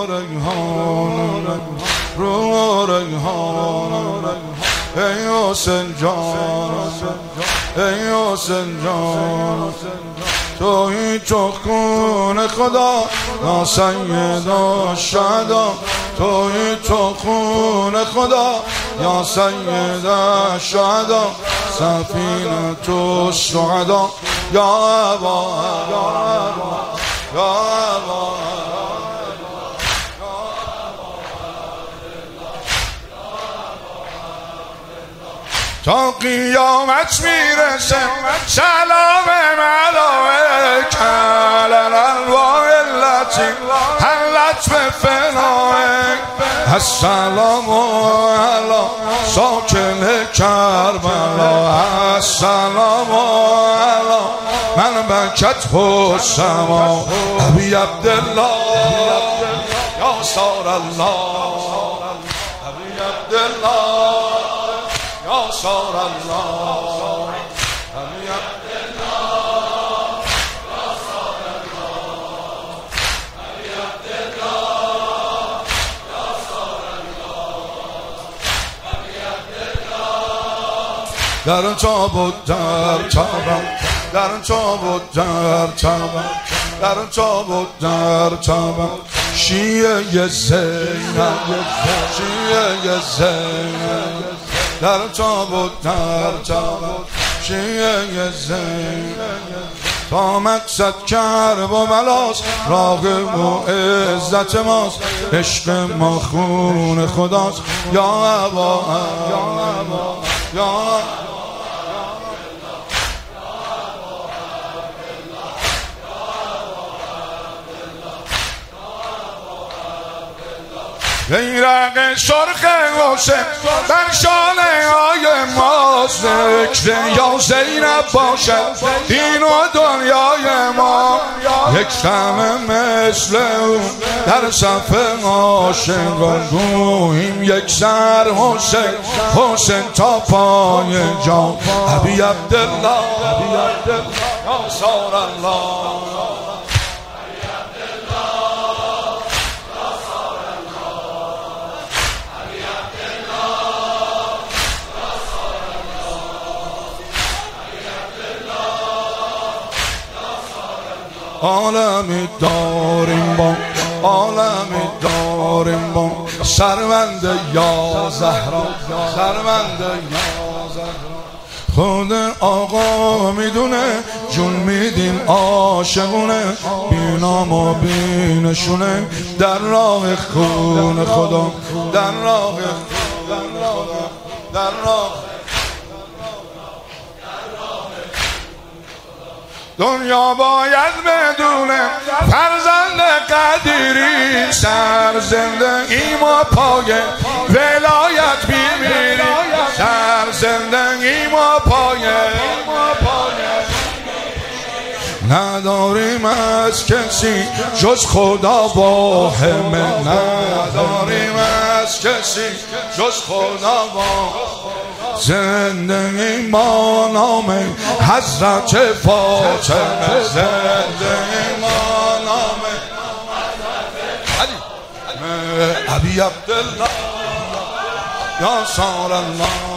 ریحان رو ریحان ای حسین جان ای حسین جان تویی تو خون خدا یا سیدا شهدا تویی تو خون خدا یا سیدا شهدا سفینة الشهدا یا ابا یا ابا تا قیامت میرسه سلام ملائک علی الانواع التي حلت به فنائک السلام علی ساکن کربلا السلام علی من بکت السما ابی عبدالله یا سار الله ابی عبدالله یا سار الله ابی عبدالله یا سار الله ابی عبدالله یا سار الله ابی عبدالله در تابوت در تابم در تابوت در تابم در تابوت در تابم شیعه زینب شیعه زینب در تابوت در تابوت شیعه زینب تا مقصد کرب و بلاست راغب و عزت ماست عشق ما خون خداست یا ابا یا بیرق سرخ حسین بر شانه های ماست ذکر یا زینب باشد دین و دنیای ما یک دم مثل او در صف عاشقان گوییم یک سر حسین حسین تا پای جان ابی عبدالله یا سار الله عالمی داریم با عالمی داریم با سرمند یا زهرا سرمند یا زهرا خود آقا میدونه جون میدیم عاشقونه بینام و بینشونه در راه خون خدا در راه در راه دنیا باید بدونه فرزند قدیری سر زندگی ما پای ولایت بیمیری سر زندگی ما پای نداریم از کسی جز خدا با همه نداریم از کسی جز خدا با زندگی ما نام حضرت فاطمه زندگی ما نام ابی عبدالله یا سار الله